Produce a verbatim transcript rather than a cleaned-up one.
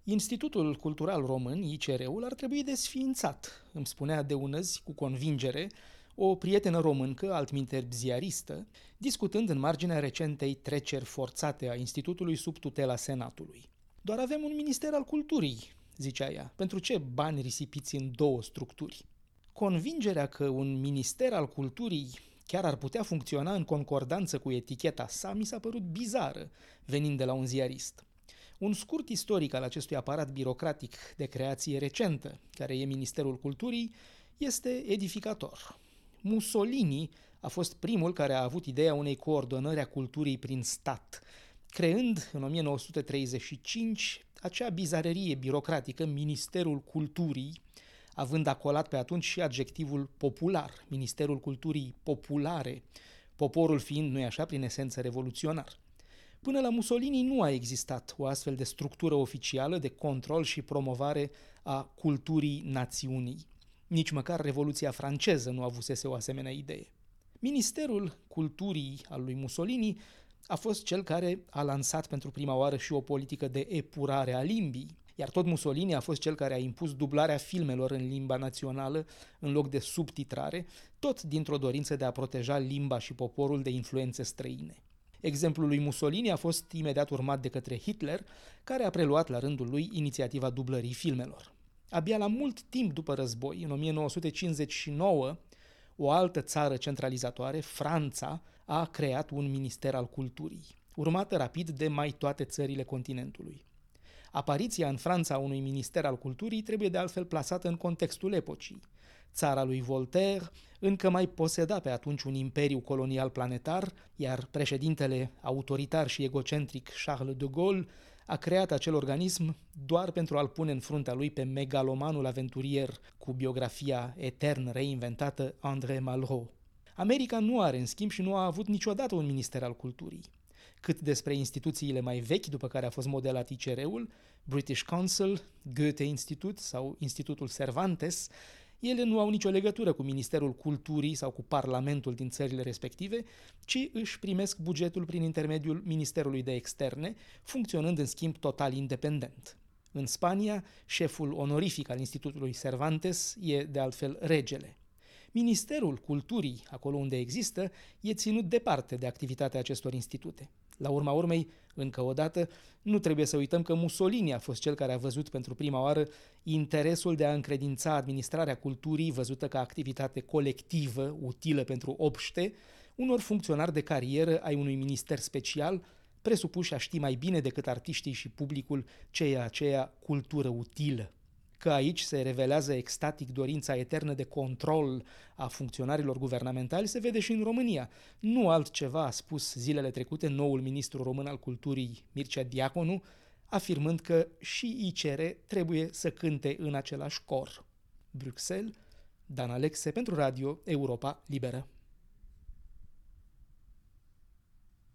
Institutul Cultural Român, I C R-ul, ar trebui desființat, îmi spunea de unăzi cu convingere o prietenă româncă, altminteri ziaristă, discutând în marginea recentei treceri forțate a Institutului sub tutela Senatului. Doar avem un minister al culturii, zicea ea. Pentru ce bani risipiți în două structuri? Convingerea că un minister al culturii chiar ar putea funcționa în concordanță cu eticheta sa mi s-a părut bizară, venind de la un ziarist. Un scurt istoric al acestui aparat birocratic de creație recentă, care e Ministerul Culturii, este edificator. Mussolini a fost primul care a avut ideea unei coordonări a culturii prin stat, creând în o mie nouă sute treizeci și cinci acea bizarerie birocratică, Ministerul Culturii, având acolat pe atunci și adjectivul popular, Ministerul Culturii Populare, poporul fiind, nu-i așa, prin esență revoluționar. Până la Mussolini nu a existat o astfel de structură oficială de control și promovare a culturii națiunii. Nici măcar Revoluția franceză nu avusese o asemenea idee. Ministerul Culturii al lui Mussolini a fost cel care a lansat pentru prima oară și o politică de epurare a limbii, iar tot Mussolini a fost cel care a impus dublarea filmelor în limba națională în loc de subtitrare, tot dintr-o dorință de a proteja limba și poporul de influențe străine. Exemplul lui Mussolini a fost imediat urmat de către Hitler, care a preluat la rândul lui inițiativa dublării filmelor. Abia la mult timp după război, în o mie nouă sute cincizeci și nouă, o altă țară centralizatoare, Franța, a creat un minister al culturii, urmată rapid de mai toate țările continentului. Apariția în Franța unui minister al culturii trebuie de altfel plasată în contextul epocii. Țara lui Voltaire încă mai poseda pe atunci un imperiu colonial planetar, iar președintele autoritar și egocentric Charles de Gaulle a creat acel organism doar pentru a-l pune în fruntea lui pe megalomanul aventurier cu biografia etern reinventată André Malraux. America nu are, în schimb, și nu a avut niciodată un minister al culturii. Cât despre instituțiile mai vechi după care a fost modelat I C R-ul, British Council, Goethe-Institut sau Institutul Cervantes, ele nu au nicio legătură cu Ministerul Culturii sau cu Parlamentul din țările respective, ci își primesc bugetul prin intermediul Ministerului de Externe, funcționând în schimb total independent. În Spania, șeful onorific al Institutului Cervantes e de altfel regele. Ministerul Culturii, acolo unde există, e ținut departe de activitatea acestor institute. La urma urmei, încă o dată, nu trebuie să uităm că Mussolini a fost cel care a văzut pentru prima oară interesul de a încredința administrarea culturii, văzută ca activitate colectivă, utilă pentru obște, unor funcționari de carieră ai unui minister special, presupuși a ști mai bine decât artiștii și publicul ce e aceea cultură utilă. Că aici se revelează extatic dorința eternă de control a funcționarilor guvernamentali se vede și în România. Nu altceva a spus zilele trecute noul ministru român al culturii, Mircea Diaconu, afirmând că și I C R trebuie să cânte în același cor. Bruxelles, Dan Alexe pentru Radio Europa Liberă.